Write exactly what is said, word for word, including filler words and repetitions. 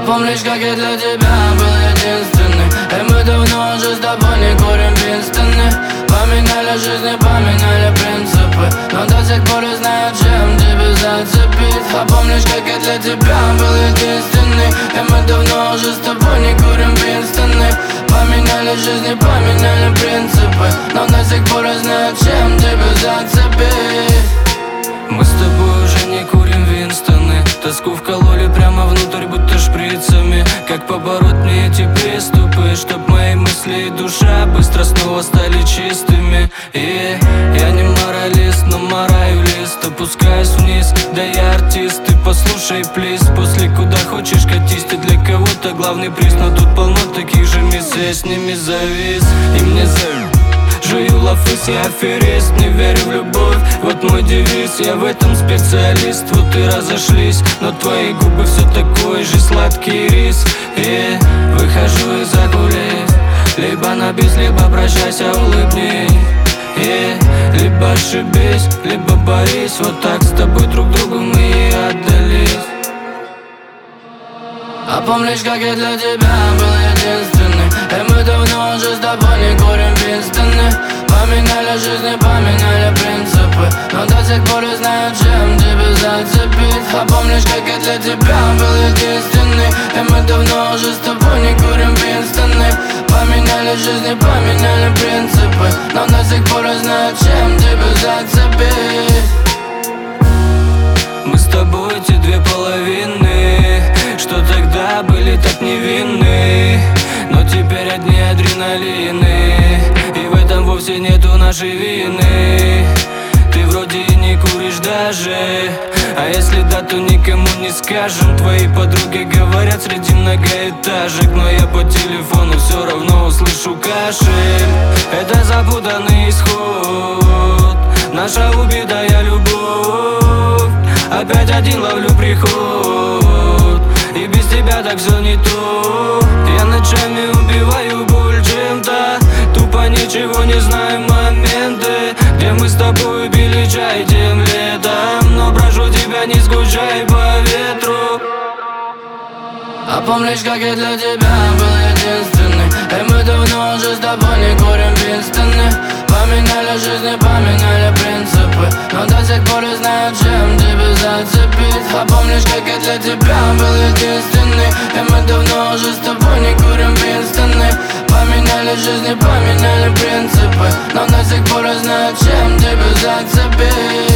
помнишь, как я для тебя был единственный? И мы давно уже с тобой не курим Винстоны. Поменяли жизни, поменяли принципы, но до сих пор я знаю, чем тебя зацепить. А помнишь, как я для тебя был единственный? И мы давно уже с тобой не курим Винстоны. Поменяли жизни, поменяли принципы, но до сих пор я знаю, чем тебя зацепить. Мы с тобой уже не курим Винстоны. Тоску вкололи прямо внутрь, будто шприцами. Как побороть мне эти приступы, чтоб мои мысли и душа быстро снова стали чистыми. И я не моралист, но мораю лист, опускаюсь вниз, да я артист. Ты послушай, плиз, после куда хочешь катись. Ты для кого-то главный приз, но тут полно таких же мисс. Я с ними завис, и мне завис. Жую лафыс, я аферист, не верю в любовь. Вот мой девиз, я в этом специалист. Вот и разошлись, но твои губы все такой же сладкий рис. И выхожу из-за кулис, либо на бис, либо прощайся, улыбней. И либо ошибись, либо борись. Вот так с тобой друг другу мы и отдались. А помнишь, как я для тебя был единственный? И мы давно уже с тобой не курим Винстоны. Поменяли жизни, поменяли принципы, но до сих пор я знаю, чем тебя зацепить. А помнишь, как я для тебя был единственный? И мы давно уже с тобой не курим Винстоны. Поменяли жизни, поменяли принципы, но до сих пор я знаю, чем тебя зацепить. Мы с тобой эти две половины, что тогда были так невинны, но теперь одни адреналины. И в этом вовсе нету нашей вины. Ты вроде и не куришь даже, а если да, то никому не скажем. Твои подруги говорят среди многоэтажек, но я по телефону все равно услышу кашель. Это запутанный исход, наша убитая любовь. Опять один ловлю приход, и без тебя так все не то. Я ночами убиваю боль чем-то, тупо ничего не знаю моменты, где мы с тобой пили чай тем летом. Но прошу тебя, не скучай по ветру. А помнишь, как я для тебя был единственный? И мы давно уже с тобой не курим Винстоны. Поменяли жизни, поменяли принципы, но до сих пор я знаю, чем тебя зацепить. А помнишь, как я для тебя был единственный? И мы давно уже с тобой не курим Винстоны. Поменяли жизни, поменяли принципы, но до сих пор я знаю, чем тебя зацепить.